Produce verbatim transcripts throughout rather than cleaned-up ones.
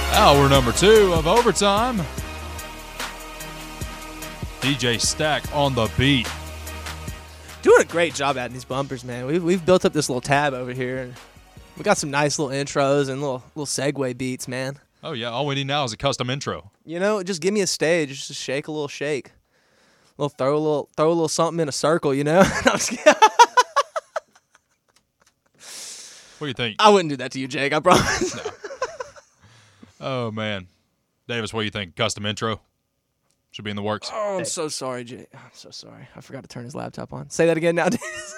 Hour number two of Overtime. D J Stack on the beat. Doing a great job adding these bumpers, man. We've, we've built up this little tab over here. We got some nice little intros and little little segue beats, man. Oh, yeah. All we need now is a custom intro. You know, just give me a stage. Just shake a little shake. A little throw a little throw a little something in a circle, you know? No, I'm just kidding. What do you think? I wouldn't do that to you, Jake. I promise. No. Oh, man. Davis, what do you think? Custom intro? Should be in the works. Oh, I'm so sorry, Jake. I'm so sorry. I forgot to turn his laptop on. Say that again now, Davis.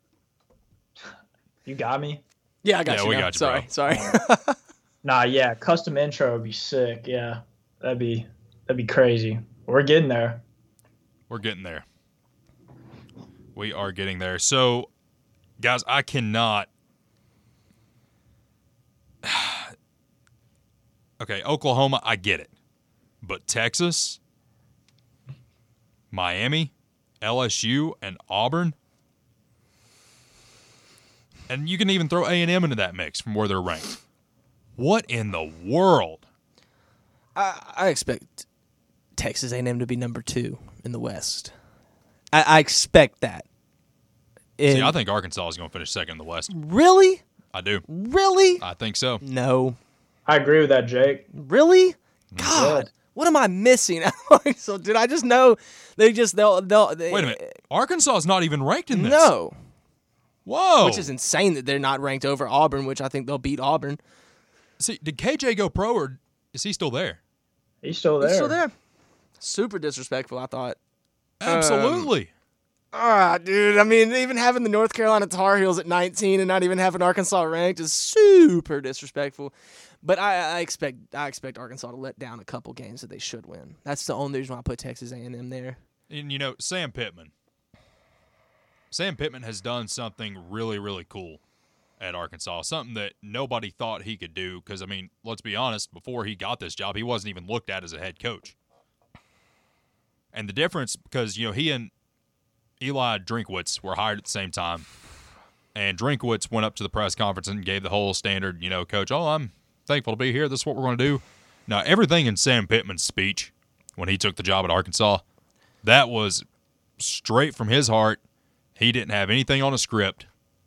You got me? Yeah, I got Yeah, you we now. got you, Sorry, bro. sorry. Nah, yeah, custom intro would be sick. Yeah, that'd be that'd be crazy. We're getting there. We're getting there. We are getting there. So, guys, I cannot. Okay, Oklahoma, I get it. But Texas, Miami, L S U, and Auburn. And you can even throw A and M into that mix from where they're ranked. What in the world? I, I expect Texas A and M to be number two in the West. I, I expect that. See, And- I think Arkansas is going to finish second in the West. Really? I do. Really? I think so. No. I agree with that, Jake. Really? God, what am I missing? So did I just know they just they'll they'll they, Wait a minute. Arkansas is not even ranked in this. No, Whoa. which is insane that they're not ranked over Auburn, which I think they'll beat Auburn. See, did K J go pro or is he still there? He's still there. He's still there. Super disrespectful, I thought. Absolutely. Ah, dude. I mean, even having the North Carolina Tar Heels at nineteen and not even having Arkansas ranked is super disrespectful. But I, I expect I expect Arkansas to let down a couple games that they should win. That's the only reason why I put Texas A and M there. And, you know, Sam Pittman. Sam Pittman has done something really, really cool at Arkansas, something that nobody thought he could do because, I mean, let's be honest, before he got this job, he wasn't even looked at as a head coach. And the difference, because, you know, he and Eli Drinkwitz were hired at the same time, and Drinkwitz went up to the press conference and gave the whole standard, you know, coach, oh, I'm thankful to be here. This is what we're going to do. Now, everything in Sam Pittman's speech when he took the job at Arkansas, that was straight from his heart. He didn't have anything on a script.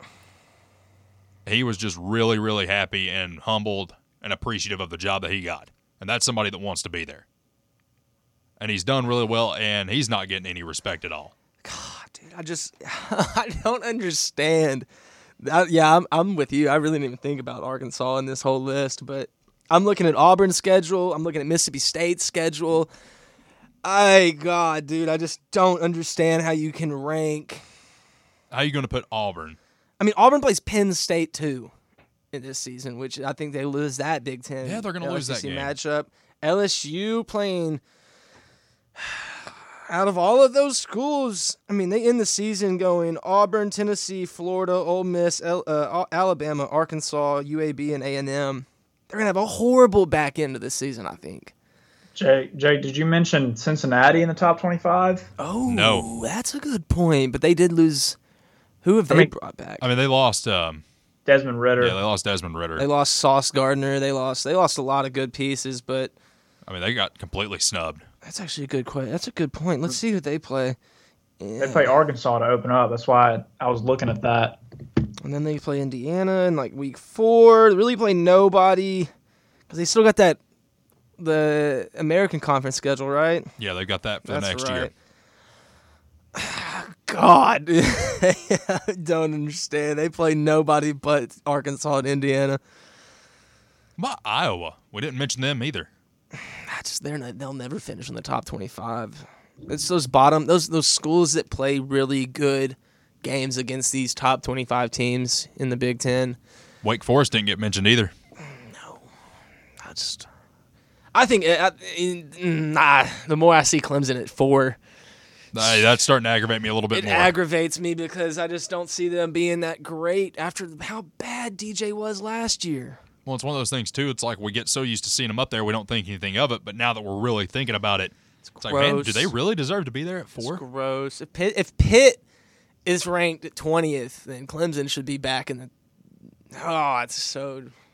He was just really, really happy and humbled and appreciative of the job that he got. And that's somebody that wants to be there. And he's done really well, and he's not getting any respect at all. God, dude, I just I don't understand. I, yeah, I'm I'm with you. I really didn't even think about Arkansas in this whole list, but I'm looking at Auburn's schedule. I'm looking at Mississippi State's schedule. I God, dude, I just don't understand how you can rank. How are you going to put Auburn? I mean, Auburn plays Penn State too in this season, which I think they lose that Big Ten. Yeah, they're gonna lose that game. matchup. L S U playing. Out of all of those schools, I mean, they end the season going Auburn, Tennessee, Florida, Ole Miss, L- uh, Alabama, Arkansas, U A B, and A and M. They're going to have a horrible back end of this season, I think. Jake, Jake, did you mention Cincinnati in the top twenty-five? Oh, No. That's a good point. But they did lose. Who have I they mean- brought back? I mean, they lost. Um, Desmond Ritter. yeah, they lost Desmond Ritter. They lost Sauce Gardner. They lost. They lost a lot of good pieces, but I mean, they got completely snubbed. that's actually a good question. That's a good point. Let's see who they play. Yeah. They play Arkansas to open up. That's why I was looking at that. And then they play Indiana in like week four. They really play nobody because they still got that the American Conference schedule, right? Yeah, they got that for That's the next right. year. God, I don't understand. They play nobody but Arkansas and Indiana. But Iowa, we didn't mention them either. I just they're not, they'll never finish in the top twenty-five. It's those bottom those those schools that play really good games against these top twenty-five teams in the Big Ten. Wake Forest didn't get mentioned either. No, I just I think uh, in, nah. The more I see Clemson at four, Hey, that's starting to aggravate me a little bit it more. aggravates me because I just don't see them being that great after how bad D J was last year. Well, it's one of those things, too. It's like we get so used to seeing them up there, we don't think anything of it. But now that we're really thinking about it, it's, like, man, gross. do they really deserve to be there at four? It's gross. If Pitt, if Pitt is ranked at twentieth, then Clemson should be back in the. Oh, it's so.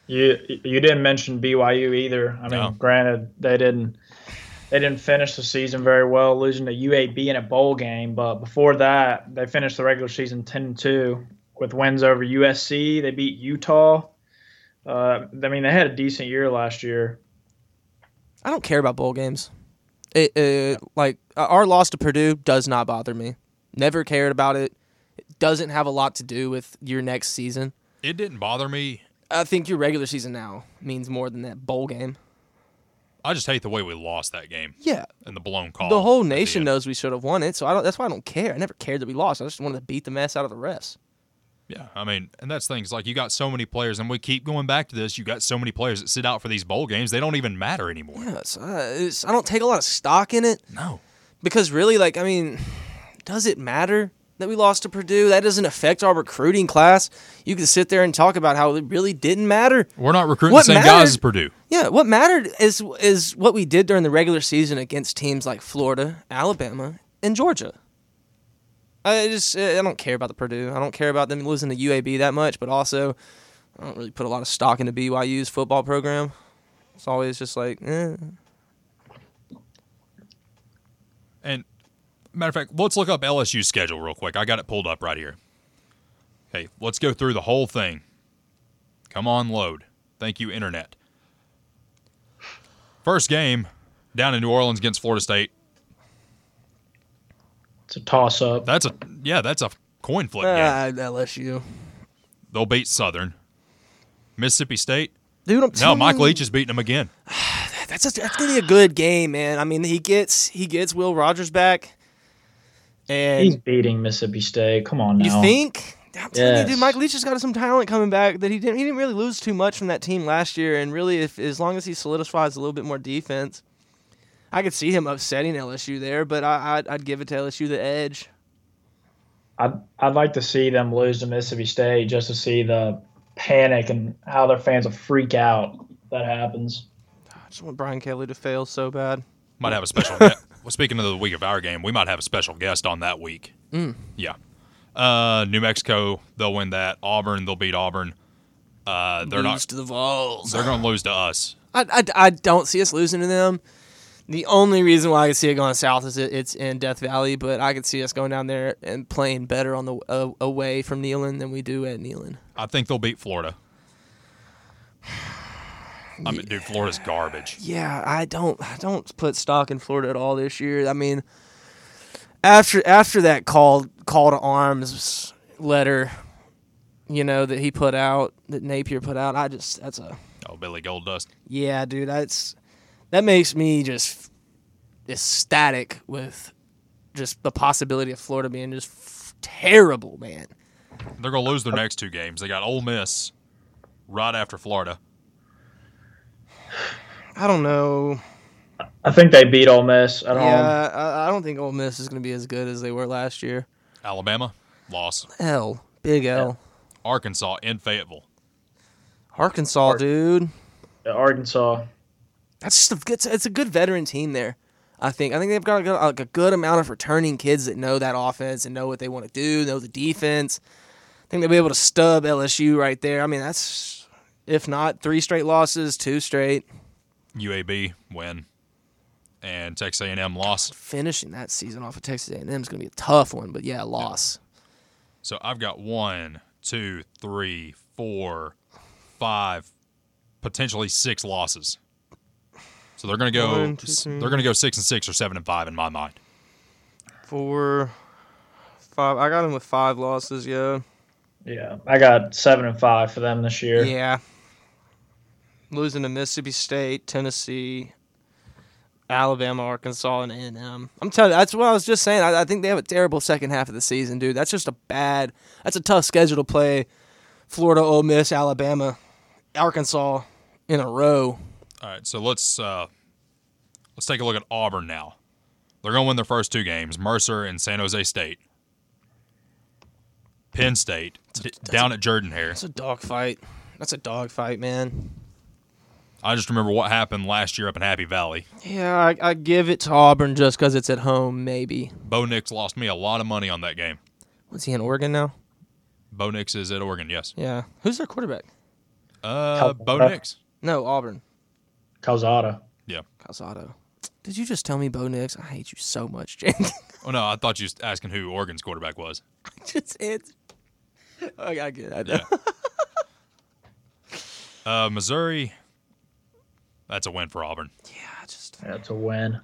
You you didn't mention B Y U either. I mean, No. granted they didn't they didn't finish the season very well, losing to U A B in a bowl game. But before that, they finished the regular season ten and two with wins over U S C. They beat Utah. Uh, I mean, they had a decent year last year. I don't care about bowl games. It, uh, like our loss to Purdue does not bother me. Never cared about it. It doesn't have a lot to do with your next season. It didn't bother me. I think your regular season now means more than that bowl game. I just hate the way we lost that game Yeah, and the blown call. the whole at the nation end. knows we should have won it, so I don't. That's why I don't care. I never cared that we lost. I just wanted to beat the mess out of the refs. Yeah, I mean, and that's things like you got so many players, and we keep going back to this. You got so many players that sit out for these bowl games; they don't even matter anymore. Yeah, so, uh, it's, I don't take a lot of stock in it No, because really, like, I mean, does it matter that we lost to Purdue? That doesn't affect our recruiting class. You can sit there and talk about how it really didn't matter. we're not recruiting What the same mattered- guys as Purdue. Yeah, what mattered is is what we did during the regular season against teams like Florida, Alabama, and Georgia. I just I don't care about the Purdue. I don't care about them losing to U A B that much, but also I don't really put a lot of stock into B Y U's football program. It's always just like, eh. And matter of fact, let's look up L S U's schedule real quick. I got it pulled up right here. Okay, let's go through the whole thing. Come on, load. Thank you, Internet. First game down in New Orleans against Florida State. It's a toss up. That's a yeah, that's a coin flip game. Ah, L S U. They'll beat Southern. Mississippi State. Dude, I'm No, telling Mike you, Leach is beating them again. That's a, that's gonna be a good game, man. I mean, he gets he gets Will Rogers back, and He's beating Mississippi State. Come on now. you think? I'm telling you, dude, Yes. Mike Leach has got some talent coming back that he didn't. He didn't really lose too much from that team last year, and really, if as long as he solidifies a little bit more defense, I could see him upsetting L S U there. But I, I'd, I'd give it to L S U the edge. I'd I'd like to see them lose to Mississippi State just to see the panic and how their fans will freak out if that happens. I just want Brian Kelly to fail so bad. Might have a special guest. Well, speaking of the week of our game, we might have a special guest on that week. Mm. Yeah. Uh, New Mexico, they'll win that. Auburn, they'll beat Auburn. Uh, they're lose not. to the Vols. They're going to lose to us. I, I, I don't see us losing to them. The only reason why I could see it going south is it, it's in Death Valley, but I could see us going down there and playing better on the uh, away from Neyland than we do at Neyland. I think they'll beat Florida. I mean, dude, Florida's garbage. Yeah, I don't I don't put stock in Florida at all this year. I mean, after after that call call to arms letter, you know, that he put out, that Napier put out, I just that's a Oh, Billy Gold-Dust. yeah, dude, that's that makes me just ecstatic with just the possibility of Florida being just f- terrible, man. They're going to lose their next two games. They got Ole Miss right after Florida. I don't know. I think they beat Ole Miss at home. Yeah, I, I don't think Ole Miss is going to be as good as they were last year. Alabama, loss. L, big L. Arkansas in Fayetteville. Arkansas, Ar- dude. Arkansas. That's just a, it's, it's a good veteran team there. I think. I think they've got a good, like a good amount of returning kids that know that offense and know what they want to do, know the defense. I think they'll be able to stub L S U right there. I mean, that's if not three straight losses, two straight. U A B win. And Texas A and M loss. Finishing that season off of Texas A and M is going to be a tough one, but yeah, loss. So I've got one, two, three, four, five, potentially six losses. So they're going to go. One, two, three. They're going to go six and six or seven and five in my mind. Four, five. I got them with five losses. Yeah. Yeah, I got seven and five for them this year. Yeah. Losing to Mississippi State, Tennessee, Alabama, Arkansas, and A and M. I'm telling you, that's what I was just saying. I, I think they have a terrible second half of the season, dude. That's just a bad. That's a tough schedule to play. Florida, Ole Miss, Alabama, Arkansas in a row. All right, so let's uh, let's take a look at Auburn now. They're going to win their first two games: Mercer and San Jose State. Penn State d- down at Jordan-Hare. That's a dogfight. That's a dogfight, man. I just remember what happened last year up in Happy Valley. Yeah, I, I give it to Auburn just because it's at home, maybe. Bo Nix lost me a lot of money on that game. What's he in Oregon now? Bo Nix is at Oregon, yes. Yeah. Who's their quarterback? Uh, Bo Calzada. Nix. No, Auburn. Calzada. Yeah. Calzado. Did you just tell me Bo Nix? I hate you so much, Jake. Oh no, I thought you was asking who Oregon's quarterback was. just answered. Okay, I get it. I know. Yeah. Uh, Missouri. That's a win for Auburn. Yeah, I just. That's a win.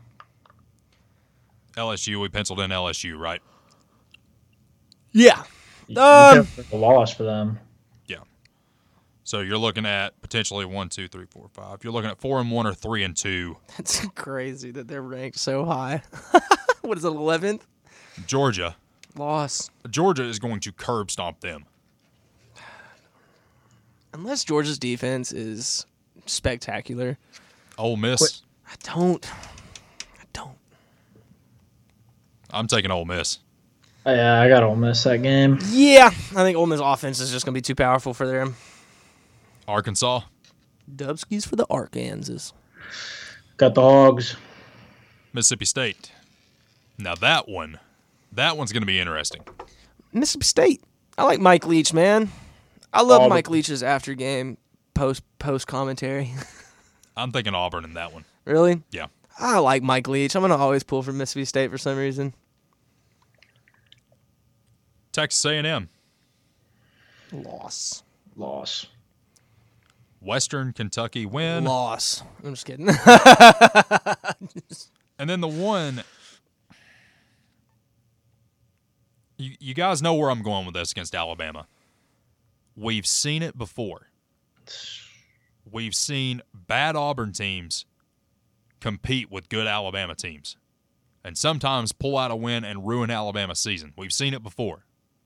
L S U. We penciled in L S U, right? Yeah. You- Um, you picked a loss for them. So you're looking at potentially one, two, three, four, five. You're looking at four and one or three and two. It's crazy that they're ranked so high. What is it, eleventh? Georgia. Loss. Georgia is going to curb stomp them. Unless Georgia's defense is spectacular. Ole Miss. I don't. I don't. I'm taking Ole Miss. Oh, yeah, I got to miss that game. Yeah, I think Ole Miss offense is just going to be too powerful for them. Arkansas. Dubskis for the Arkansas. Got the Hogs. Mississippi State. Now that one, that one's going to be interesting. Mississippi State. I like Mike Leach, man. I love Auburn. Mike Leach's after game post post commentary. I'm thinking Auburn in that one. Really? Yeah. I like Mike Leach. I'm going to always pull for Mississippi State for some reason. Texas A and M. Loss. Loss. Western Kentucky win. Loss. I'm just kidding. And then the one, you, you guys know where I'm going with this against Alabama. We've seen it before. We've seen bad Auburn teams compete with good Alabama teams and sometimes pull out a win and ruin Alabama's season. We've seen it before.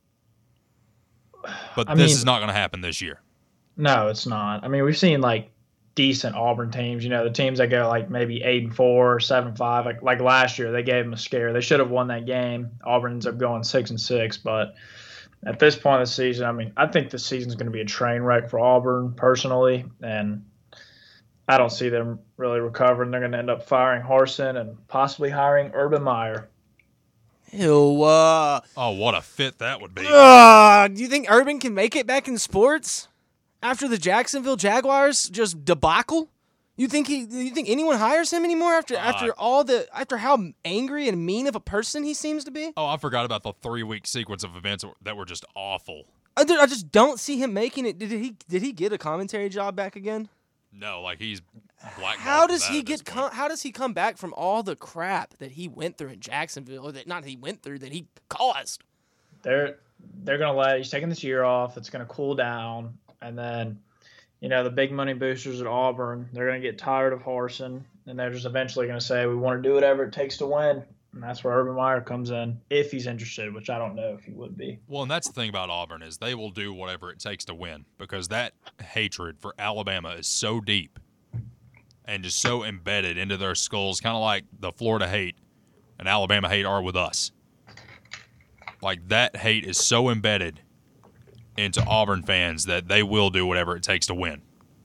But I this mean- is not going to happen this year. No, it's not. I mean, we've seen like decent Auburn teams. You know, the teams that go like maybe eight and four, seven five. Like like last year, they gave them a scare. They should have won that game. Auburn ends up going six and six. But at this point of the season, I mean, I think the season's going to be a train wreck for Auburn personally, and I don't see them really recovering. They're going to end up firing Harsin and possibly hiring Urban Meyer. Ew. Uh, Oh, what a fit that would be. uh, do you think Urban can make it back in sports after the Jacksonville Jaguars just debacle? You think he? You think anyone hires him anymore after Uh, after all the after how angry and mean of a person he seems to be? Oh, I forgot about the three-week sequence of events that were just awful. I, do- I just don't see him making it. Did he? Did he get a commentary job back again? No, like he's black. How does he get? Com- how does he come back from all the crap that he went through in Jacksonville, or that not that he went through, that he caused? They're they're going to let he's taking this year off. It's going to cool down, and then you know the big money boosters at Auburn, they're going to get tired of Harsin, and they're just eventually going to say we want to do whatever it takes to win. And that's where Urban Meyer comes in, if he's interested, which I don't know if he would be. Well, and that's the thing about Auburn is they will do whatever it takes to win because that hatred for Alabama is so deep and just so embedded into their skulls, kind of like the Florida hate and Alabama hate are with us. Like that hate is so embedded into Auburn fans that they will do whatever it takes to win.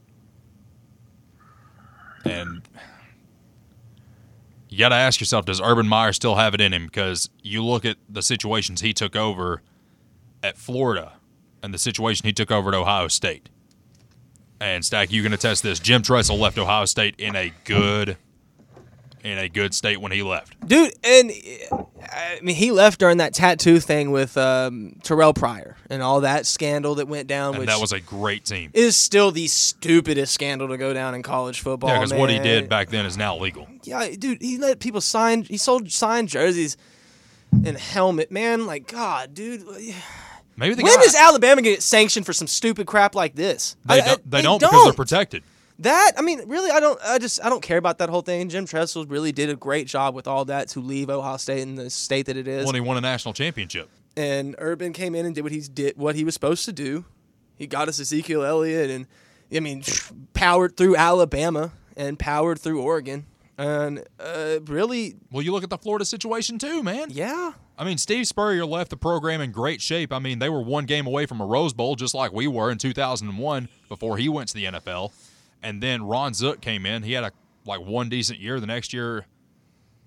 And you got to ask yourself, does Urban Meyer still have it in him? Because you look at the situations he took over at Florida and the situation he took over at Ohio State. And, Stack, you can attest this. Jim Tressel left Ohio State in a good in a good state when he left. Dude, and uh, I mean, he left during that tattoo thing with um, Terrell Pryor and all that scandal that went down, And which that was a great team. is still the stupidest scandal to go down in college football. Yeah, because what he man. did back then is now legal. Yeah, dude, he let people sign. He sold signed jerseys and a helmet. Man, like God, dude. Maybe the When guy, does Alabama get sanctioned for some stupid crap like this? they, I- I- don't, they don't because they're protected. That I mean, really, I don't. I just I don't care about that whole thing. Jim Tressel really did a great job with all that to leave Ohio State in the state that it is. When he won a national championship. And Urban came in and did what he's did what he was supposed to do. He got us Ezekiel Elliott, and I mean, powered through Alabama and powered through Oregon, and uh, really, Well, you look at the Florida situation too, man. yeah. I mean, Steve Spurrier left the program in great shape. I mean, they were one game away from a Rose Bowl, just like we were in two thousand one before he went to the N F L. And then Ron Zook came in. He had a like one decent year. The next year,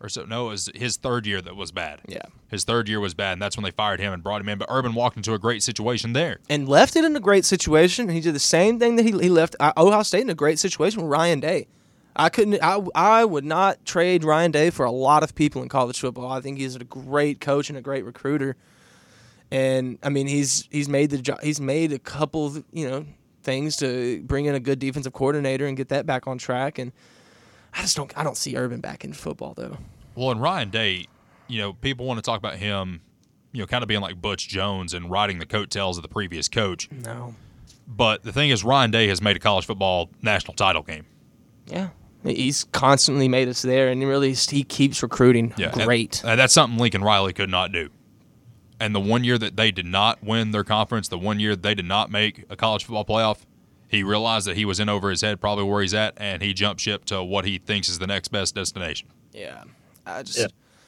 Or so no, it was his third year that was bad. Yeah. His third year was bad, and that's when they fired him and brought him in. But Urban walked into a great situation there. And left it in a great situation. He did the same thing that he, he left Ohio State in a great situation with Ryan Day. I couldn't. I, I would not trade Ryan Day for a lot of people in college football. I think he's a great coach and a great recruiter. And I mean, he's he's made the jo- he's made a couple of, you know, things to bring in a good defensive coordinator and get that back on track. And I just don't I don't see Urban back in football though. Well, and Ryan Day, you know, people want to talk about him, you know, kind of being like Butch Jones and riding the coattails of the previous coach. No. But the thing is, Ryan Day has made a college football national title game. Yeah. He's constantly made us there, and he really he keeps recruiting Yeah, great. And, and that's something Lincoln Riley could not do. And the one year that they did not win their conference, the one year they did not make a college football playoff, he realized that he was in over his head, probably where he's at, and he jumped ship to what he thinks is the next best destination. Yeah. I just.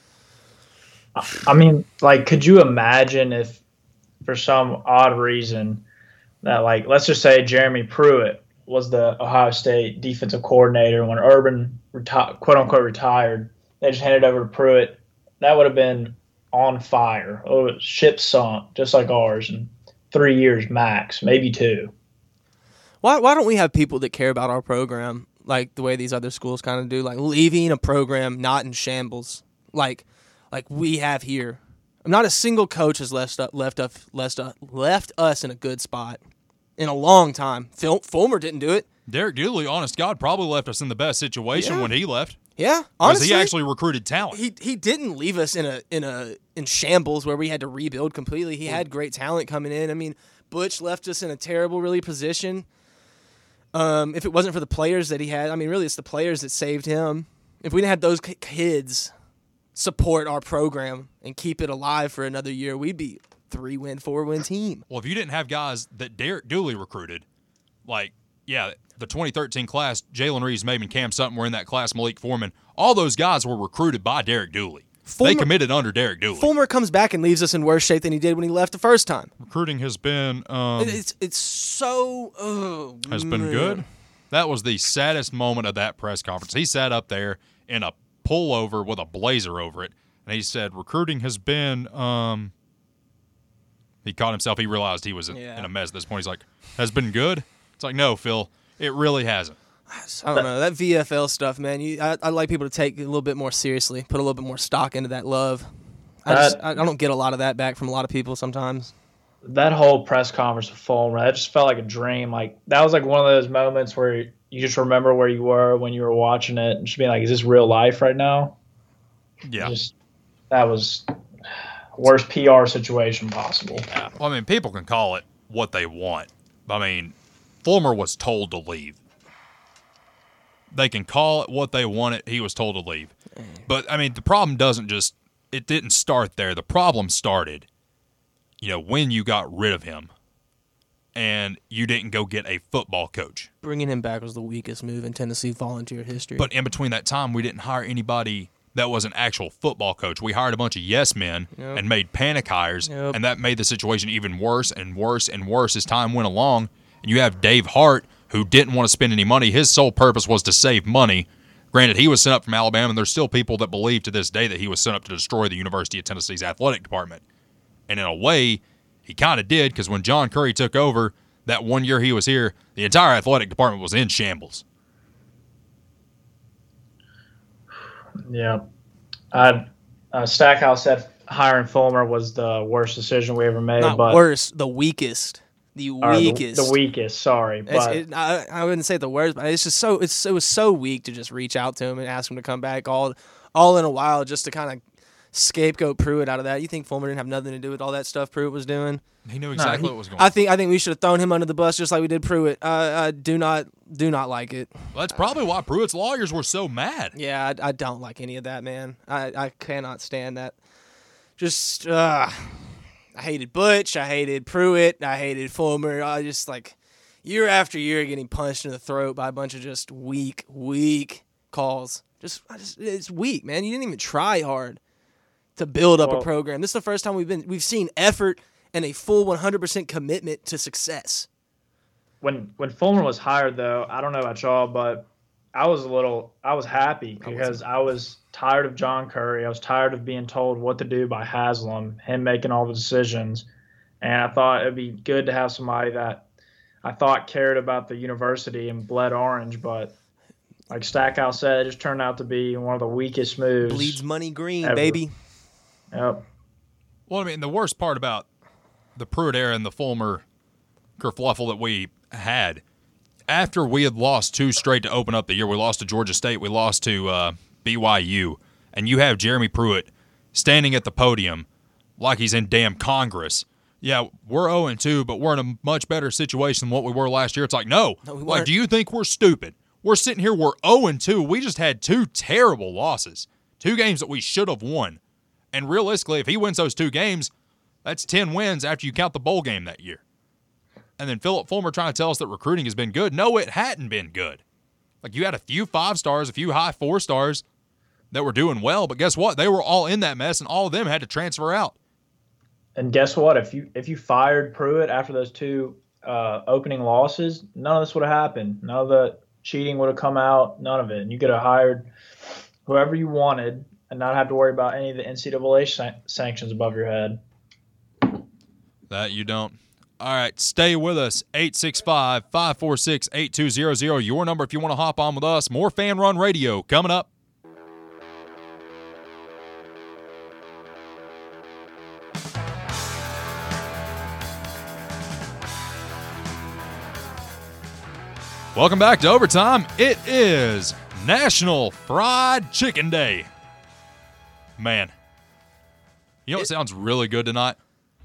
Yeah. I mean, like, could you imagine if, for some odd reason, that, like, let's just say Jeremy Pruitt was the Ohio State defensive coordinator when Urban, reti- quote-unquote, retired. They just handed over to Pruitt. That would have been on fire. Oh, ship sunk, just like ours, in three years max, maybe two. Why why don't we have people that care about our program like the way these other schools kind of do, like leaving a program not in shambles, like like we have here? Not a single coach has left left us left, left us in a good spot in a long time. Phil Fulmer didn't do it. Derek Dooley, honest God, probably left us in the best situation Yeah. when he left. Yeah, Because honestly, he actually recruited talent. he he didn't leave us in a in a in shambles where we had to rebuild completely. He had great talent coming in. I mean, Butch left us in a terrible, really position. Um, if it wasn't for the players that he had, I mean, really, it's the players that saved him. If we didn't have those k- kids support our program and keep it alive for another year, we'd be three win, four win team. Well, if you didn't have guys that Derek Dooley recruited, like, yeah, the twenty thirteen class, Jalen Reeves, Maven, Cam Sutton were in that class, Malik Foreman, all those guys were recruited by Derek Dooley. Fulmer, they committed under Derek Dooley. Fulmer comes back and leaves us in worse shape than he did when he left the first time. Recruiting has been um, It's it's so oh, has been man. good. That was the saddest moment of that press conference. He sat up there in a pullover with a blazer over it, and he said, "Recruiting has been." Um, he caught himself. He realized he was in, Yeah. in a mess at this point. He's like, "Has been good." It's like, no, Phil, it really hasn't. I don't know, that V F L stuff, man. You, I, I'd like people to take it a little bit more seriously, put a little bit more stock into that love. I just That- I, I don't get a lot of that back from a lot of people sometimes. That whole press conference with Fulmer, that just felt like a dream. Like, that was like one of those moments where you just remember where you were when you were watching it and just being like, is this real life right now? Yeah. Just, that was worst P R situation possible. Yeah. Well, I mean, people can call it what they want. I mean, Fulmer was told to leave. They can call it what they want it. He was told to leave. But, I mean, the problem doesn't just – it didn't start there. The problem started, you know, when you got rid of him and you didn't go get a football coach. Bringing him back was the weakest move in Tennessee volunteer history. But in between that time, we didn't hire anybody that was an actual football coach. We hired a bunch of yes men Yep. and made panic hires, Yep. and that made the situation even worse and worse and worse as time went along. And you have Dave Hart, who didn't want to spend any money. His sole purpose was to save money. Granted, he was sent up from Alabama, and there's still people that believe to this day that he was sent up to destroy the University of Tennessee's athletic department. And in a way, he kind of did, because when John Curry took over, that one year he was here, the entire athletic department was in shambles. Yeah. Uh, uh, Stackhouse said hiring Fulmer was the worst decision we ever made. Not but worst, the weakest. The or the- weakest. The, weakest, sorry. It's, But it, I, I wouldn't say the worst, but it's just so it's it was so weak to just reach out to him and ask him to come back all all in a while just to kind of scapegoat Pruitt out of that. You think Fulmer didn't have nothing to do with all that stuff Pruitt was doing? He knew exactly he- what was going on. I think I think we should have thrown him under the bus just like we did Pruitt. Uh, I do not do not like it. Well, that's probably why Pruitt's lawyers were so mad. Yeah, I, I don't like any of that, man. I, I cannot stand that. Just uh, I hated Butch. I hated Pruitt. I hated Fulmer. I just like year after year getting punched in the throat by a bunch of just weak, weak calls. Just, I just it's weak, man. You didn't even try hard to build up Well- a program. This is the first time we've been we've seen effort and a full one hundred percent commitment to success. when when Fulmer was hired, though, I don't know about y'all, but I was a little, I was happy I because I was tired of John Curry. I was tired of being told what to do by Haslam, him making all the decisions. And I thought it'd be good to have somebody that I thought cared about the university and bled orange. But like Stackhouse said, it just turned out to be one of the weakest moves. Bleeds money green, ever. baby. Yep. Well, I mean, the worst part about the Pruitt era and the Fulmer kerfluffle that we had, after we had lost two straight to open up the year, we lost to Georgia State, we lost to uh, B Y U, and you have Jeremy Pruitt standing at the podium like he's in damn Congress. Yeah, we're oh and two, but we're in a much better situation than what we were last year. It's like, no. No, we like, weren't. do you think we're stupid? We're sitting here, we're oh and two. We just had two terrible losses, two games that we should have won. And realistically, if he wins those two games, that's ten wins after you count the bowl game that year. And then Philip Fulmer trying to tell us that recruiting has been good. No, it hadn't been good. Like, you had a few five stars, a few high four stars that were doing well, but guess what? They were all in that mess, and all of them had to transfer out. And guess what? If you if you fired Pruitt after those two uh, opening losses, none of this would have happened. None of the cheating would have come out. None of it. And you could have hired whoever you wanted and not have to worry about any of the N C double A san- sanctions above your head. That you don't. All right, stay with us. eight six five, five four six, eight two zero zero. Your number if you want to hop on with us. More Fan Run Radio coming up. Welcome back to Overtime. It is National Fried Chicken Day. Man, you know what sounds really good tonight?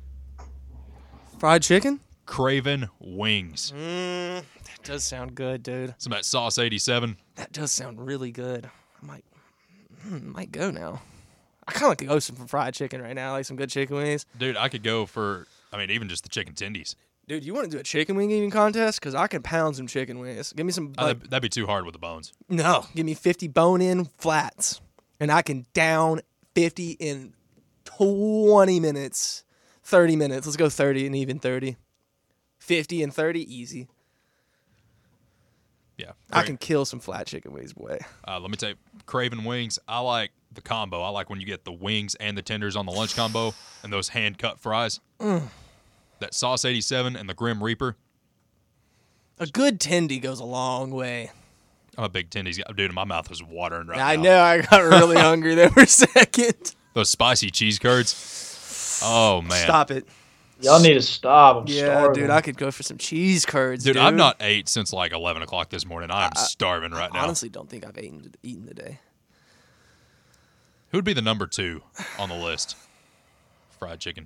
Fried chicken? Craven Wings. Mm, that does sound good, dude. Some of that Sauce eighty-seven. That does sound really good. I might, mm, might go now. I kind of like to go some for fried chicken right now, like some good chicken wings. Dude, I could go for, I mean, even just the chicken tendies. Dude, you want to do a chicken wing eating contest? Because I can pound some chicken wings. Give me some. Uh, Like, that'd, that'd be too hard with the bones. no, give me fifty bone-in flats, and I can down fifty in twenty minutes, thirty minutes. Let's go thirty and even thirty. fifty and thirty, easy. Yeah. I can kill some flat chicken wings, boy. Uh, let me tell you, Craven Wings, I like the combo. I like when you get the wings and the tenders on the lunch combo and those hand-cut fries. Mm. That Sauce eighty-seven and the Grim Reaper. A good tendy goes a long way. I'm a big tendies guy. Dude, my mouth is watering right I now. know, I got really hungry there for a second. Those spicy cheese curds. Oh, man. Stop it. Y'all need to stop. I'm Yeah, starving. dude, I could go for some cheese curds, Dude, dude. I've not ate since like eleven o'clock this morning. I am starving right I now. honestly don't think I've eaten, eaten today. Who'd be the number two on the list? Fried chicken.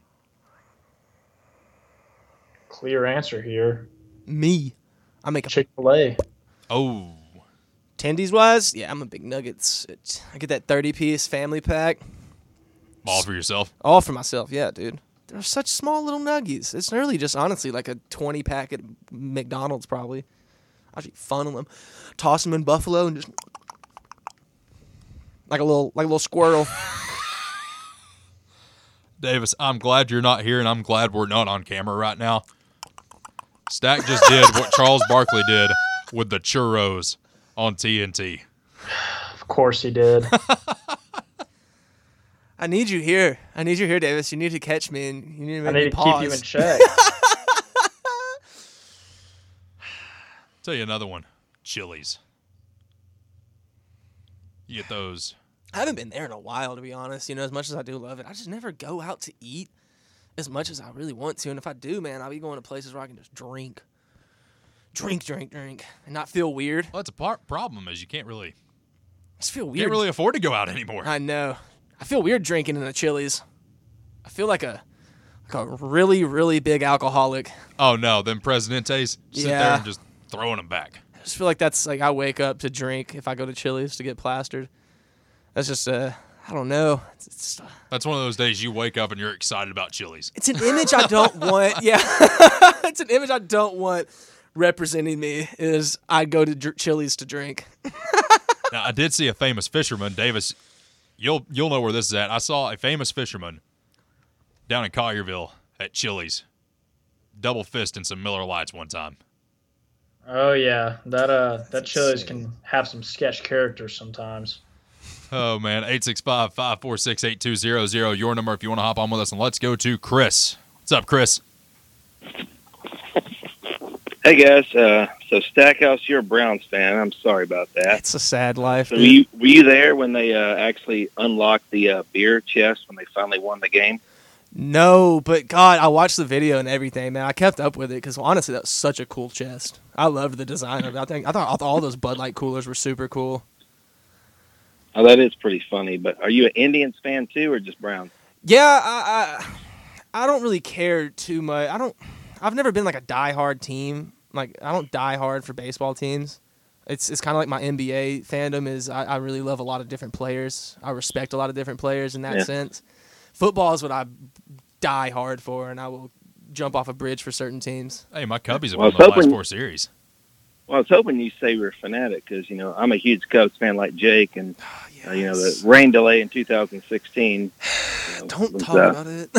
Clear answer here. Me. I make a Chick-fil-A. Oh, tendies wise. Yeah, I'm a big nuggets. It, I get that thirty piece family pack, all for yourself. all for myself. Yeah, dude. They're such small little nuggies. It's really just honestly like a twenty pack at McDonald's probably. I just funnel them, toss them in Buffalo, and just like a little like a little squirrel. Davis, I'm glad you're not here, and I'm glad we're not on camera right now. Stack just did what Charles Barkley did with the churros on T N T. Of course he did. I need you here. I need you here, Davis. You need to catch me, and you need to I make need me to pause. keep you in check. Tell you another one. Chili's. You get those. I haven't been there in a while, to be honest. You know, as much as I do love it, I just never go out to eat as much as I really want to. And if I do, man, I'll be going to places where I can just drink, drink, drink, drink, and not feel weird. Well, that's a part problem is you can't really I just feel can't weird. really afford to go out anymore. I know. I feel weird drinking in a Chili's. I feel like a like a really, really big alcoholic. Oh no, them Presidentes sit there Yeah. and just throwing them back. I just feel like that's like I wake up to drink if I go to Chili's to get plastered. That's just uh, I don't know. It's, it's, That's one of those days you wake up and you're excited about Chili's. it's an image I don't want. Yeah, it's an image I don't want representing me. Is I go to dr- Chili's to drink. Now I did see a famous fisherman, Davis. You'll you'll know where this is at. I saw a famous fisherman down in Collierville at Chili's, double fisting some Miller Lights one time. Oh yeah, that uh, that That's Chili's insane. can have some sketch characters sometimes. Oh, man. eight six five, five four six, eight two zero zero. Your number if you want to hop on with us. And let's go to Chris. What's up, Chris? Hey guys, uh, so Stackhouse, you're a Browns fan. I'm sorry about that. It's a sad life. So dude. were you, were you there when they uh, actually unlocked the uh, beer chest when they finally won the game? No, but God, I watched the video and everything, man. I kept up with it because honestly, that was such a cool chest. I loved the design of it. I think I thought, I thought all those Bud Light coolers were super cool. Oh, that is pretty funny. But are you an Indians fan too, or just Browns? Yeah, I, I I don't really care too much. I don't. I've never been like a diehard team. Like I don't die hard for baseball teams. It's it's kind of like my N B A fandom is. I, I really love a lot of different players. I respect a lot of different players in that Yeah. sense. Football is what I die hard for, and I will jump off a bridge for certain teams. Hey, my Cubbies have Well, I won was the last hoping- four series. Well, I was hoping you say you're a fanatic because you know I'm a huge Cubs fan like Jake, and Oh, yes. uh, you know the rain delay in two thousand sixteen. You know, Don't was, talk uh, about it.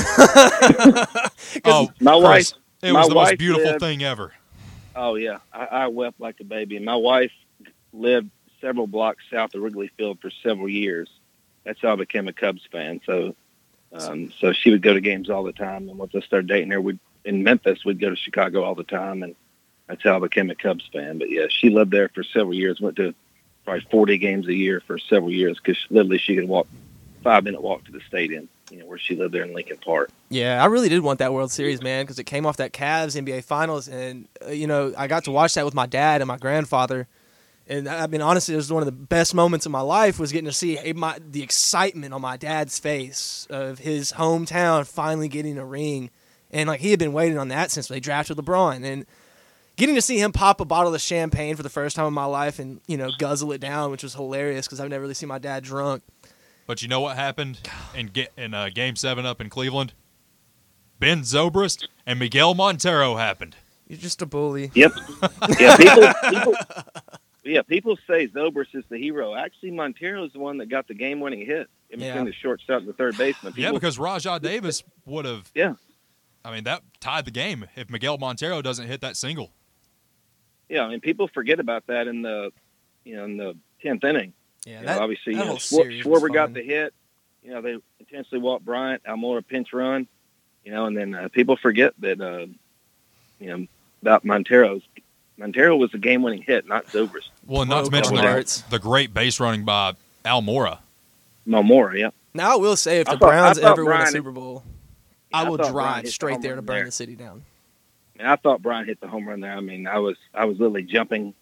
Oh, my Chris, wife. it my was the most wife beautiful lived- thing ever. Oh yeah, I, I wept like a baby. And my wife lived several blocks south of Wrigley Field for several years. That's how I became a Cubs fan. So, um, so she would go to games all the time. And once I started dating her, we in Memphis, we'd go to Chicago all the time, and that's how I became a Cubs fan. But yeah, she lived there for several years. Went to probably forty games a year for several years because literally she could walk five minute walk to the stadium. You know where she lived there in Lincoln Park. Yeah, I really did want that World Series, man, because it came off that Cavs N B A Finals, and uh, you know I got to watch that with my dad and my grandfather, and I mean honestly, it was one of the best moments of my life was getting to see eh, my the excitement on my dad's face of his hometown finally getting a ring, and like he had been waiting on that since they drafted LeBron, and getting to see him pop a bottle of champagne for the first time in my life and you know guzzle it down, which was hilarious because I've never really seen my dad drunk. But you know what happened in get in uh, Game Seven up in Cleveland? Ben Zobrist and Miguel Montero happened. You're just a bully. Yep. Yeah. People. people yeah. People say Zobrist is the hero. Actually, Montero is the one that got the game-winning hit in Yeah. between the shortstop and the third baseman. Yeah, People- because Rajah Davis would have. Yeah. I mean, that tied the game if Miguel Montero doesn't hit that single. Yeah, I mean, people forget about that in the, you know, in the tenth inning. Yeah, You that, know, obviously, that you know, whole Schwar- series was Schwarber got fun. the hit. You know, they intentionally walked Bryant, Almora pinch run. You know, and then uh, people forget that, uh, you know, about Montero's. Montero was the game-winning hit, not Zobrist. Well, and not to Broke mention our the, hearts. the great base running by Almora. Momora, yeah. Now I will say, if I the thought- Browns I thought ever win a Brian- Super Bowl, Yeah, I will thought Bryant drive hit the straight home there to run burn there. the city down. And I thought Bryant hit the home run there. I mean, I was I was literally jumping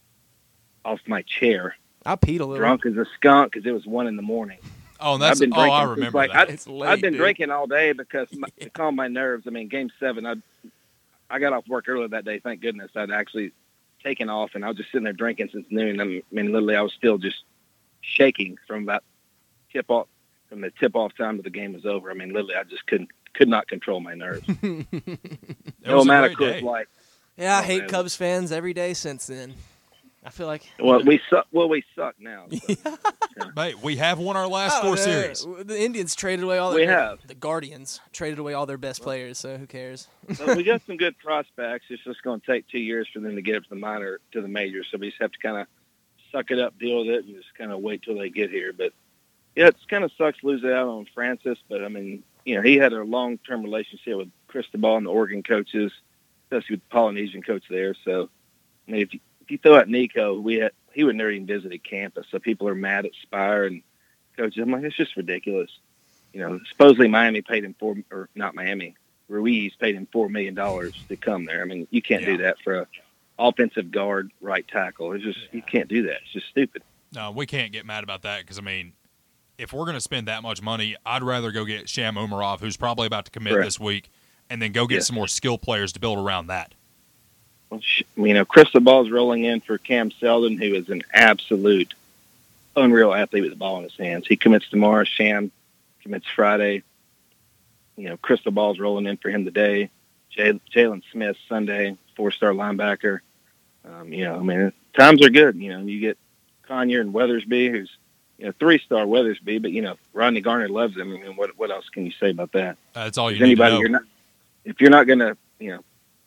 off my chair, I peed a little. drunk as a skunk, because it was one in the morning. Oh, and that's I've been oh, drinking I since, remember like, that. I- It's late, I've been dude. drinking all day because my, Yeah. to calm my nerves. I mean, Game Seven, I I got off work early that day. Thank goodness I'd actually taken off, and I was just sitting there drinking since noon. I mean, literally, I was still just shaking from about tip off from the tip off time till the game was over. I mean, literally, I just couldn't could not control my nerves. It no was a amount of great Coors day. Light. Yeah, I Oh, hate man. Cubs fans every day since then. I feel like Well, we suck. Well, we suck now. So. Mate, we have won our last I four don't know. series. The Indians traded away all We their have. the Guardians traded away all their best players, so who cares? So we got some good prospects. It's just going to take two years for them to get up to the minor to the majors. So we just have to kind of suck it up, deal with it, and just kind of wait till they get here. But yeah, it's kind of sucks losing out on Francis. But I mean, you know, he had a long term relationship with Cristobal and the Oregon coaches, especially with the Polynesian coach there. So I mean, if you, if you throw out Nico, we had he would never even visited campus. So people are mad at Spire and coaches. I'm like, it's just ridiculous. You know, supposedly Miami paid him four, or not Miami, Ruiz paid him four million dollars to come there. I mean, you can't do Yeah. that for a offensive guard, right tackle. It's just you can't do that. It's just stupid. No, we can't get mad about that because, I mean, if we're going to spend that much money, I'd rather go get Sham Umarov, who's probably about to commit Correct. this week, and then go get Yeah. some more skill players to build around that. Well, sh- you know, Cristobal's rolling in for Cam Seldon, who is an absolute unreal athlete with the ball in his hands. He commits tomorrow. Sham commits Friday. You know, Cristobal's rolling in for him today. Jay- Jalen Smith Sunday, four-star linebacker. Um, you know, I mean, times are good. You know, you get Conyer and Weathersby, who's you know three-star Weathersby, but you know Rodney Garner loves him. I mean, what what else can you say about that? Uh, that's all you Is need to anybody know. you're not if you're not going to you know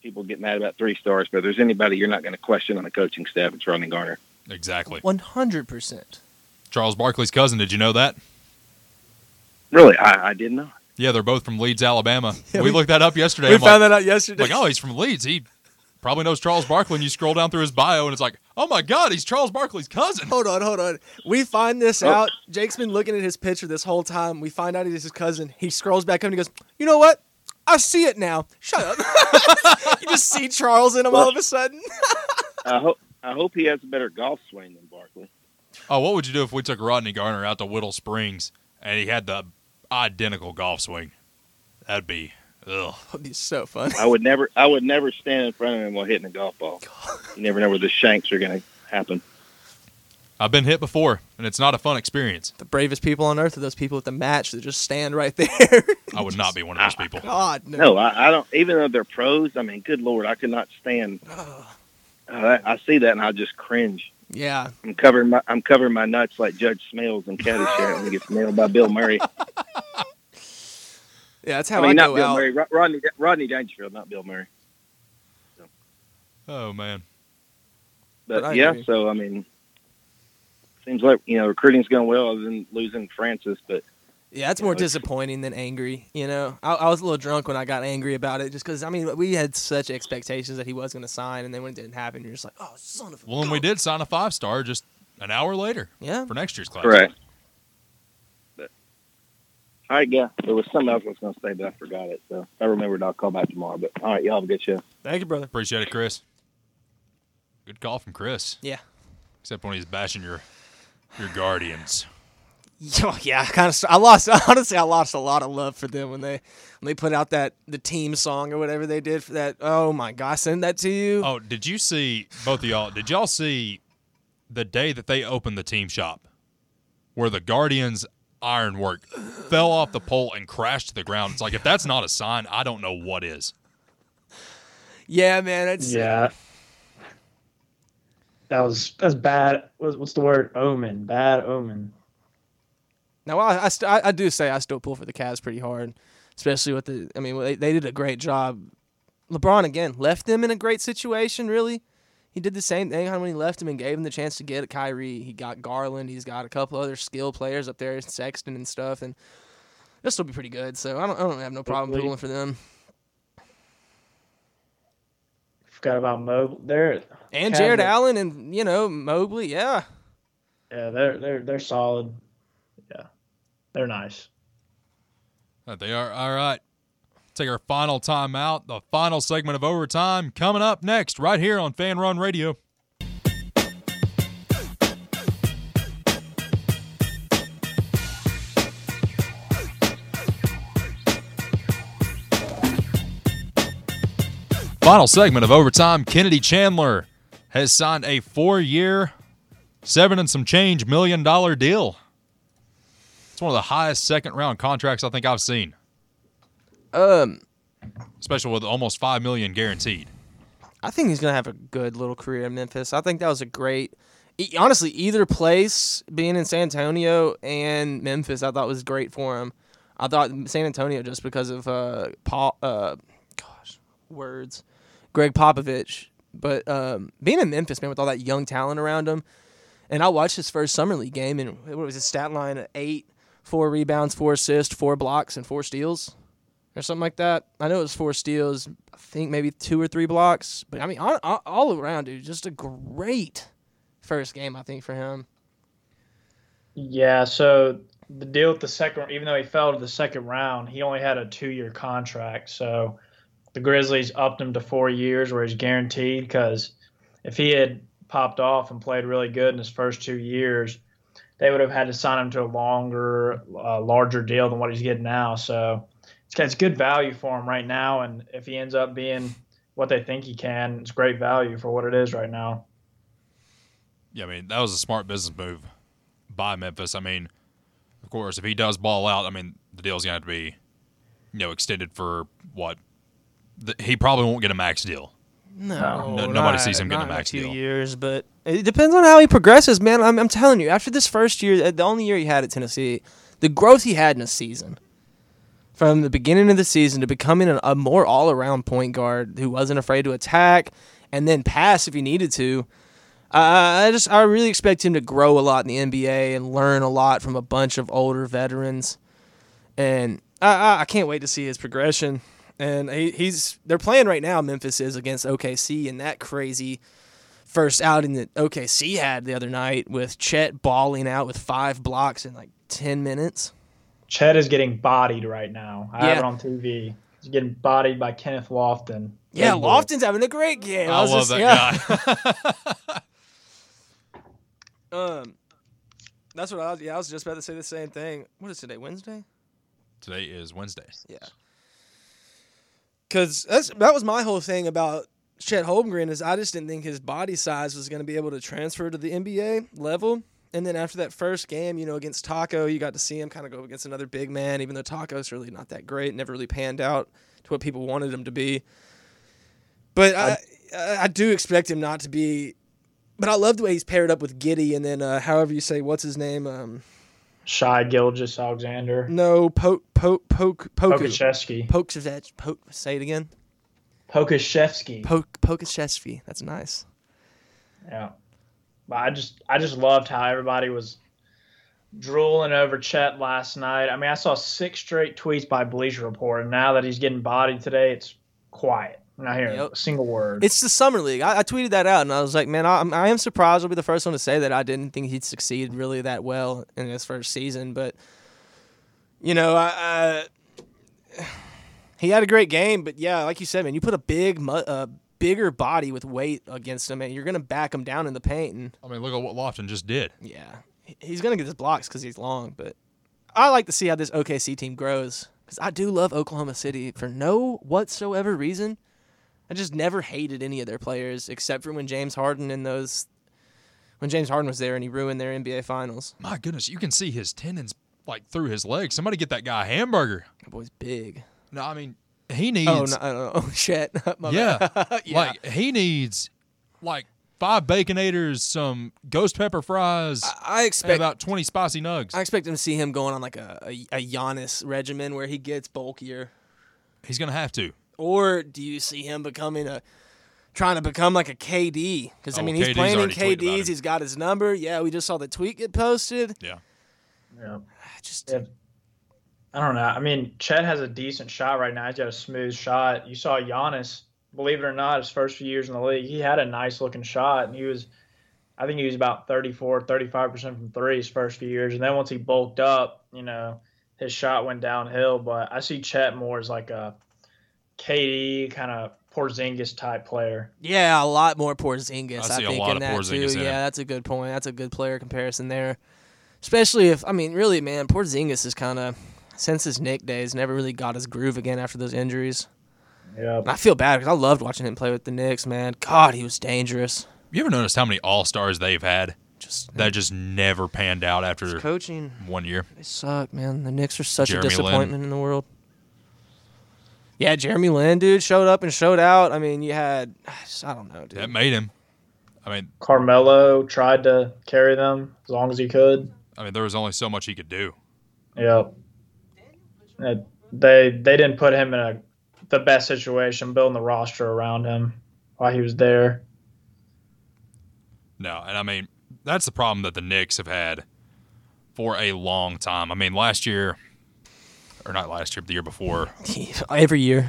people get mad about three stars, but if there's anybody you're not going to question on the coaching staff, it's Rodney Garner. Exactly. one hundred percent. Charles Barkley's cousin. Did you know that? Really, I, I didn't know. Yeah, they're both from Leeds, Alabama. Yeah, we, we- looked that up yesterday. We I'm found like, that out yesterday. like, oh, he's from Leeds. He probably knows Charles Barkley. And you scroll down through his bio, and it's like, oh my God, he's Charles Barkley's cousin. Hold on, hold on. We find this Oh. out. Jake's been looking at his picture this whole time. We find out he's his cousin. He scrolls back up and he goes, you know what? I see it now. Shut up. You just see Charles in him all of a sudden. I hope I hope he has a better golf swing than Barkley. Oh, what would you do if we took Rodney Garner out to Whittle Springs and he had the identical golf swing? That'd be, ugh. That'd be so fun. I would never I would never stand in front of him while hitting a golf ball. You never know where the shanks are going to happen. I've been hit before, and it's not a fun experience. The bravest people on earth are those people at the match that just stand right there. I would not be one of those people. God, no. No, I, I don't. Even though they're pros, I mean, good Lord, I could not stand. Uh, I, I see that and I just cringe. Yeah. I'm covering my I'm covering my nuts like Judge Smales in Caddyshack when he gets nailed by Bill Murray. Yeah, that's I how I, mean, not go Bill out. Murray, Ro- Rodney Rodney Dangerfield, not Bill Murray. Oh, man. But, But I yeah, agree. so I mean, seems like you know recruiting's going well, other than losing Francis. But Yeah, it's more You know, it's- disappointing than angry. You know, I, I was a little drunk when I got angry about it, just because I mean we had such expectations that he was going to sign, and then when it didn't happen, you're just like, oh, son of a. Well, and we did sign a five-star just an hour later Yeah. for next year's class. correct. But, all right, yeah, there was something else I was going to say, but I forgot it. So if I remembered, I'll call back tomorrow. But all right, y'all have a good show. Thank you, brother. Appreciate it, Chris. Good call from Chris. Yeah. Except when he's bashing your your Guardians. Oh, yeah, kind of. I lost. Honestly, I lost a lot of love for them when they when they put out that the team song or whatever they did for that. Oh my gosh, send that to you. Oh, did you see, both of y'all, did y'all see the day that they opened the team shop where the Guardians ironwork fell off the pole and crashed to the ground? It's like, if that's not a sign, I don't know what is. Yeah, man. It's Yeah. That was that's bad. What's, what's the word? Omen. Bad omen. Now, I, I, st- I I do say I still pull for the Cavs pretty hard, especially with the. I mean, they, they did a great job. LeBron again left them in a great situation. Really, he did the same thing when he left him and gave him the chance to get Kyrie. He got Garland. He's got a couple other skill players up there, Sexton and stuff, and this will be pretty good. So I don't I don't have no problem Hopefully. pulling for them. Forgot about Mobley. They're And Cavs Jared are- Allen and you know Mobley. Yeah, Yeah, they're they're they're solid. Yeah, they're nice. Uh, They are. All right. Take our final time out. The final segment of Overtime coming up next, right here on Fan Run Radio. Final segment of Overtime. Kennedy Chandler has signed a four-year, seven and some change million dollar deal. It's one of the highest second-round contracts I think I've seen, um, especially with almost five million guaranteed. I think he's gonna have a good little career in Memphis. I think that was a great. e- Honestly, either place, being in San Antonio and Memphis, I thought was great for him. I thought San Antonio just because of uh, Paul, uh, gosh, words, Greg Popovich. But um, being in Memphis, man, with all that young talent around him, and I watched his first summer league game, and what was his stat line? At eight, four rebounds, four assists, four blocks, and four steals, or something like that. I know it was four steals. I think maybe two or three blocks. But I mean, all, all, all around, dude, just a great first game, I think, for him. Yeah, so the deal with the second, even though he fell to the second round, he only had a two-year contract. So the Grizzlies upped him to four years where he's guaranteed, because if he had popped off and played really good in his first two years, they would have had to sign him to a longer, uh, larger deal than what he's getting now. So it's, it's good value for him right now, and if he ends up being what they think he can, it's great value for what it is right now. Yeah, I mean, that was a smart business move by Memphis. I mean, of course, if he does ball out, I mean, the deal's going to have to be, you know, extended for what? The, he probably won't get a max deal. No, No- nobody not- sees him getting not a in max two deal. years, but it depends on how he progresses, man. I'm, I'm telling you, after this first year, the only year he had at Tennessee, the growth he had in a season from the beginning of the season to becoming a, a more all-around point guard who wasn't afraid to attack and then pass if he needed to. Uh, I just I really expect him to grow a lot in the N B A and learn a lot from a bunch of older veterans, and I, I can't wait to see his progression. And he, he's they're playing right now. Memphis is against O K C, and that crazy first outing that O K C had the other night with Chet balling out with five blocks in like ten minutes. Chet is getting bodied right now. I Yeah. have it on T V. He's getting bodied by Kenneth Lofton. Yeah, Big boy. Lofton's having a great game. I, was love just- that yeah. guy. Um, that's what I was. Yeah, I was just about to say the same thing. What is today? Wednesday? Today is Wednesday. Yeah. Because that was my whole thing about Chet Holmgren is I just didn't think his body size was going to be able to transfer to the N B A level. And then after that first game, you know, against Taco, you got to see him kind of go against another big man, even though Taco's really not that great, never really panned out to what people wanted him to be. But I, I, I do expect him not to be. But I love the way he's paired up with Giddey, and then uh, however you say, what's his name? Um, Shai Gilgeous Alexander. no, Poke, Poke, Poke, Poke, Pokashevsky. Poke, Poke, say it again. Pokashevsky. Poke, Pokashevsky. That's nice. Yeah. But I just I just loved how everybody was drooling over Chet last night. I mean, I saw six straight tweets by Bleacher Report, and now that he's getting bodied today, it's quiet. I'm not hearing Yep. a single word. It's the summer league. I, I tweeted that out, and I was like, man, I, I am surprised. I'll be the first one to say that I didn't think he'd succeed really that well in his first season. But, you know, I, I, he had a great game. But, yeah, like you said, man, you put a big, mu- uh, bigger body with weight against him, and you're going to back him down in the paint. And, I mean, look at what Lofton just did. yeah, he- he's going to get his blocks because he's long. But I like to see how this O K C team grows because I do love Oklahoma City for no whatsoever reason. I just never hated any of their players except for when James Harden and those when James Harden was there and he ruined their N B A Finals. My goodness, you can see his tendons like through his legs. Somebody get that guy a hamburger. That boy's big. No, I mean he needs. Oh no! Oh, oh shit! My yeah, bad. yeah. like he needs like five baconators, some ghost pepper fries, I, I and expect about twenty spicy nugs. I expect him to see him going on like a, a a Giannis regimen where he gets bulkier. He's gonna have to. Or do you see him becoming a trying to become like a K D? Because I Oh, mean, he's K D's playing in already tweeted about him. K Ds. He's got his number. Yeah, we just saw the tweet get posted. Yeah. yeah. I Just Yeah. I don't know. I mean, Chet has a decent shot right now. He's got a smooth shot. You saw Giannis, believe it or not, his first few years in the league, he had a nice looking shot. And he was, I think he was about thirty-four, thirty-five percent from three his first few years. And then once he bulked up, you know, his shot went downhill. But I see Chet more as like a K D kind of Porzingis type player. Yeah, a lot more Porzingis. I I, see a think lot in of that Porzingis too. in him. Yeah, that's a good point. That's a good player comparison there. Especially if I mean, really, man, Porzingis is kind of since his Knick days never really got his groove again after those injuries. Yeah. And I feel bad because I loved watching him play with the Knicks. Man, God, he was dangerous. You ever noticed how many All Stars they've had Just that just never panned out after coaching, one year? they suck, man. The Knicks are such Jeremy a disappointment in the world. Yeah, Jeremy Lin, dude, showed up and showed out. I mean, you had, I don't know, dude. That made him. I mean, Carmelo tried to carry them as long as he could. I mean, there was only so much he could do. Yep. Uh, They they didn't put him in a the best situation, building the roster around him while he was there. No, and I mean that's the problem that the Knicks have had for a long time. I mean, last year, or not last year, but the year before, Every year.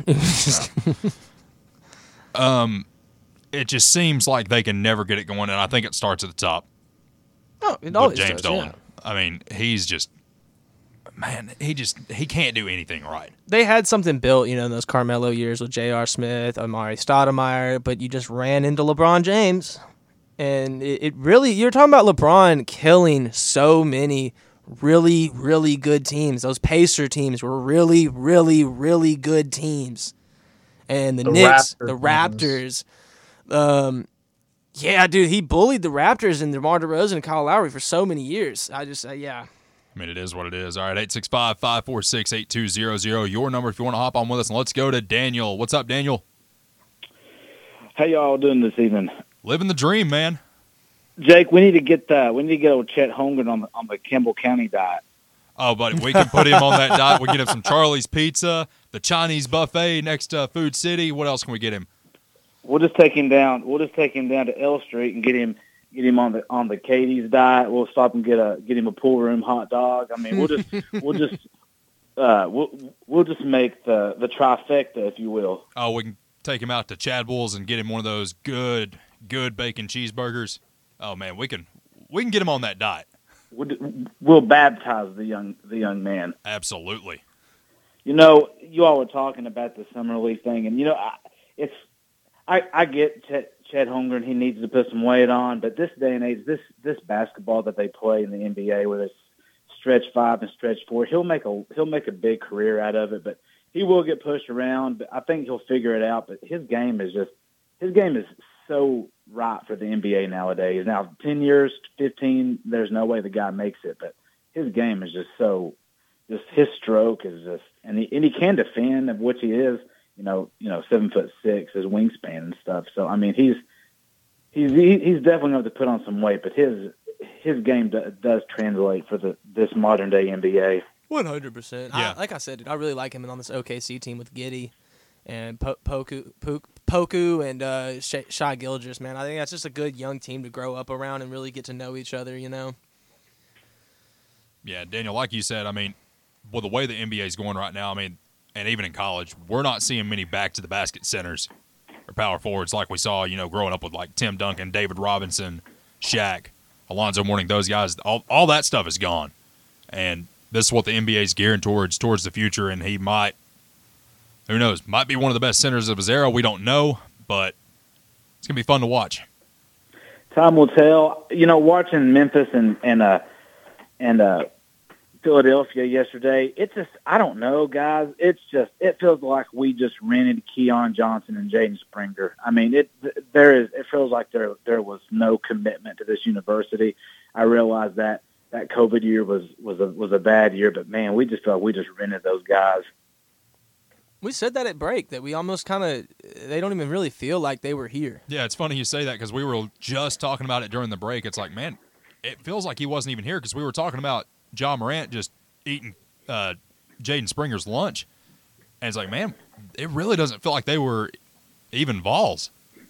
um, it just seems like they can never get it going, and I think it starts at the top oh, it with always James does, Dolan. yeah. I mean, he's just man, he just he can't do anything right. They had something built, you know, in those Carmelo years with J R. Smith, Amari Stoudemire, but you just ran into LeBron James. And it, it really, you're talking about LeBron killing so many really, really good teams. Those Pacer teams were really, really, really good teams. And the, The Knicks, Raptor the teams. Raptors. Um, yeah, dude, he bullied the Raptors and DeMar DeRozan and Kyle Lowry for so many years. I just, uh, yeah. I mean, it is what it is. All right, eight six five, five four six, eight two zero zero. Your number if you want to hop on with us. And let's go to Daniel. What's up, Daniel? How y'all doing this evening? Living the dream, man. Jake, we need to get uh, we need to get old Chet Holmgren on the on the Kimball County diet. Oh, but we can put him on that diet. We get him some Charlie's Pizza, the Chinese buffet next to Food City. What else can we get him? We'll just take him down. We'll just take him down to L Street and get him get him on the on the Katie's diet. We'll stop and get a get him a pool room hot dog. I mean, we'll just we'll just uh, we'll we'll just make the the trifecta, if you will. Oh, we can take him out to Chadwell's and get him one of those good good bacon cheeseburgers. Oh man, we can we can get him on that diet. We'll, we'll baptize the young the young man. Absolutely. You know, you all were talking about the summer league thing, and you know, I, it's I I get Chet, Chet Holmgren. He needs to put some weight on, but this day and age, this this basketball that they play in the N B A, where it's stretch five and stretch four, he'll make a he'll make a big career out of it. But he will get pushed around. But I think he'll figure it out. But his game is just his game is so right for the N B A nowadays. Now, ten years, fifteen, there's no way the guy makes it. But his game is just so, just his stroke is just, and he and he can defend, of which he is. You know, you know, seven foot six, his wingspan and stuff. So I mean, he's he's he's definitely going to put on some weight, but his his game do, does translate for the this modern day N B A. One hundred percent. Yeah. Like I said, dude, I really like him on this O K C team with Giddey and po- Poku, Poku, Poku and uh, Shai, Shai Gilgeous. Man, I think that's just a good young team to grow up around and really get to know each other. You know. Yeah, Daniel, like you said, I mean, well, the way the N B A is going right now, I mean. And even in college, we're not seeing many back-to-the-basket centers or power forwards like we saw, you know, growing up with like Tim Duncan, David Robinson, Shaq, Alonzo Mourning, those guys. All all that stuff is gone. And this is what the N B A is gearing towards, towards the future. And he might, who knows, might be one of the best centers of his era. We don't know, but it's going to be fun to watch. Time will tell. You know, watching Memphis and, and, uh, and, uh, Philadelphia yesterday, it's just, I don't know, guys. It's just, it feels like we just rented Keon Johnson and Jaden Springer. I mean, it there is, it feels like there there was no commitment to this university. I realize that that COVID year was was a was a bad year, but man, we just felt like we just rented those guys. We said that at break, that we almost kind of, they don't even really feel like they were here. Yeah, it's funny you say that because we were just talking about it during the break. It's like, man, it feels like he wasn't even here because we were talking about John Morant just eating uh, Jaden Springer's lunch. And it's like, man, it really doesn't feel like they were even Vols.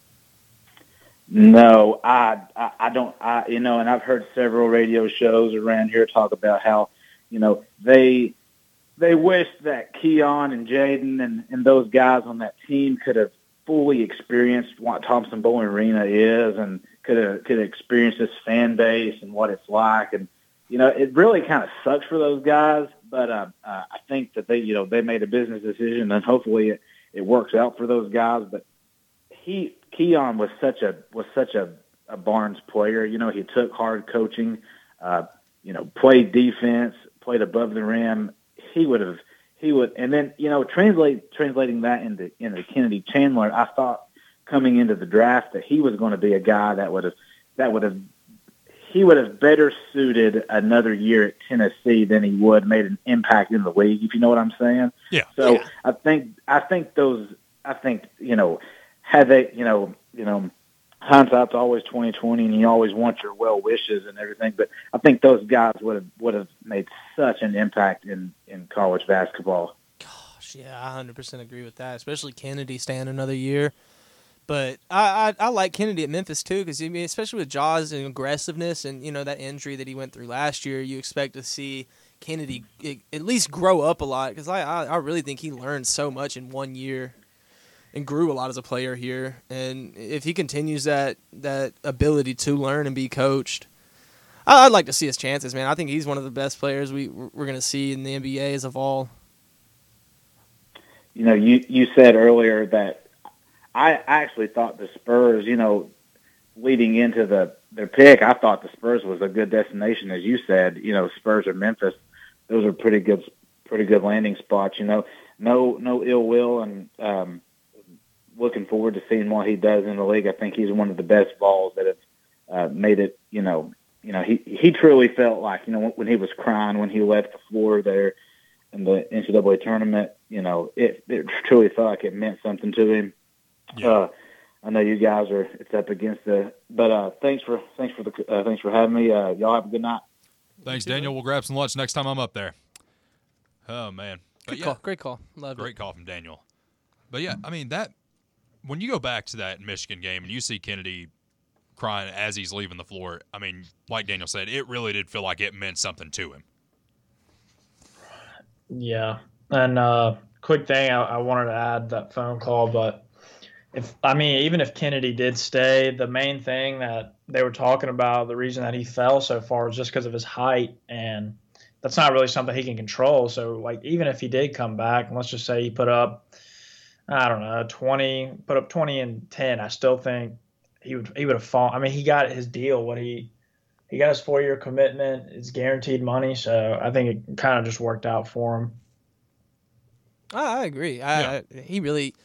No, I, I, I don't, I, you know, and I've heard several radio shows around here talk about how, you know, they, they wish that Keon and Jaden and, and those guys on that team could have fully experienced what Thompson Boling Arena is and could have, could have experienced this fan base and what it's like. And, you know, it really kind of sucks for those guys, but uh, uh, I think that they, you know, they made a business decision, and hopefully it, it works out for those guys. But he, Keon, was such a was such a, a Barnes player. You know, he took hard coaching, uh, you know, played defense, played above the rim. He would have, he would, and then you know, translate translating that into into Kennedy Chandler. I thought coming into the draft that he was going to be a guy that would have that would have. He would have better suited another year at Tennessee than he would made an impact in the league, if you know what I'm saying. Yeah. So yeah. I think I think those I think you know had they you know you know hindsight's always twenty twenty, and you always want your well wishes and everything. But I think those guys would have would have made such an impact in, in college basketball. Gosh, yeah, I one hundred percent agree with that. Especially Kennedy staying another year. But I, I I like Kennedy at Memphis too, because I mean, especially with Jaws and aggressiveness and you know that injury that he went through last year, you expect to see Kennedy at least grow up a lot. Because I, I I really think he learned so much in one year, and grew a lot as a player here. And if he continues that that ability to learn and be coached, I, I'd like to see his chances, man. I think he's one of the best players we we're gonna see in the N B A as of all. You know, you you said earlier that. I actually thought the Spurs, you know, leading into the their pick, I thought the Spurs was a good destination, as you said. You know, Spurs or Memphis, those are pretty good, pretty good landing spots. You know, no no ill will, and um, looking forward to seeing what he does in the league. I think he's one of the best balls that have uh, made it. You know, you know, he he truly felt like you know when he was crying when he left the floor there in the N C double A tournament. You know, it it truly felt like it meant something to him. Yeah. Uh, I know you guys are. It's up against the. But uh, thanks for thanks for the uh, thanks for having me. Uh, y'all have a good night. Thanks, Daniel. We'll grab some lunch next time I'm up there. Oh, man. But Good yeah, call. Great call. Love great it. call from Daniel. But, yeah, I mean, that when you go back to that Michigan game and you see Kennedy crying as he's leaving the floor, I mean, like Daniel said, it really did feel like it meant something to him. Yeah. And uh, quick thing I, I wanted to add that phone call, but if I mean, even if Kennedy did stay, the main thing that they were talking about, the reason that he fell so far was just because of his height, and that's not really something he can control. So, like, even if he did come back, and let's just say he put up, I don't know, twenty, put up twenty and ten, I still think he would he would have fallen. I mean, he got his deal. What he he got his four year commitment. It's guaranteed money. So I think it kind of just worked out for him. I, I agree. I, Yeah. I he really.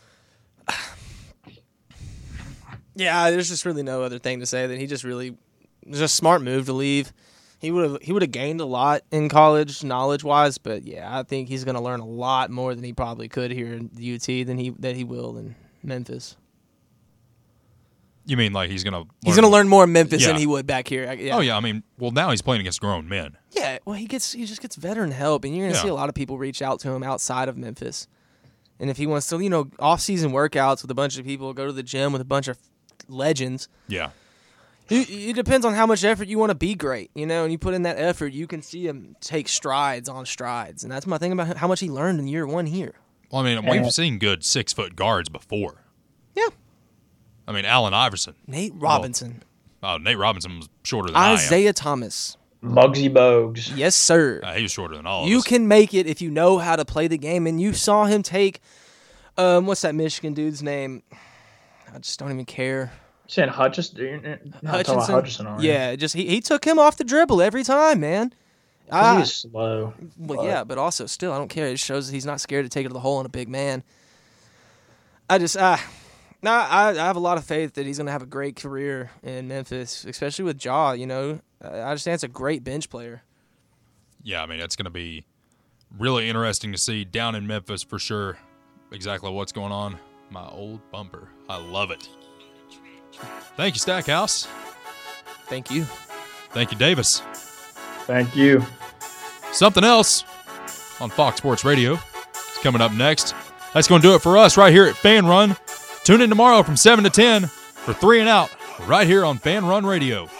Yeah, there's just really no other thing to say than he just really it was a smart move to leave. He would have he would have gained a lot in college knowledge wise, but yeah, I think he's going to learn a lot more than he probably could here in the U T than he that he will in Memphis. You mean like he's going to He's going to learn more in Memphis Yeah. than he would back here. I- Yeah. Oh, yeah. I mean, well, now he's playing against grown men. Yeah, well, he gets he just gets veteran help, and you're gonna Yeah. see a lot of people reach out to him outside of Memphis. And if he wants to, you know, off-season workouts with a bunch of people, go to the gym with a bunch of legends. Yeah. It, it depends on how much effort you want to be great, you know. And you put in that effort, you can see him take strides on strides, and that's my thing about how much he learned in year one here. Well, I mean, we've seen good six-foot guards before. Yeah, I mean, Allen Iverson. Nate Robinson, Oh, Nate Robinson was shorter than I am. Isaiah Thomas. Bugsy Bogues. Yes, sir. Uh, he was shorter than all of You us. can make it if you know how to play the game, and you saw him take, um, what's that Michigan dude's name? I just don't even care. Saying Hutchison? You're not talking about Hutchison, are you? Yeah, just he, he took him off the dribble every time, man. Ah, He's slow. well, but- yeah, but also still, I don't care. It shows that he's not scared to take it to the hole on a big man. I just, uh, no, I, I have a lot of faith that he's going to have a great career in Memphis, especially with Ja. You know, I understand it's a great bench player. Yeah, I mean, it's going to be really interesting to see down in Memphis for sure exactly what's going on. My old bumper. I love it. Thank you, Stackhouse. Thank you. Thank you, Davis. Thank you. Something else on Fox Sports Radio is coming up next. That's going to do it for us right here at Fan Run. Tune in tomorrow from seven to ten for Three and Out right here on Fan Run Radio.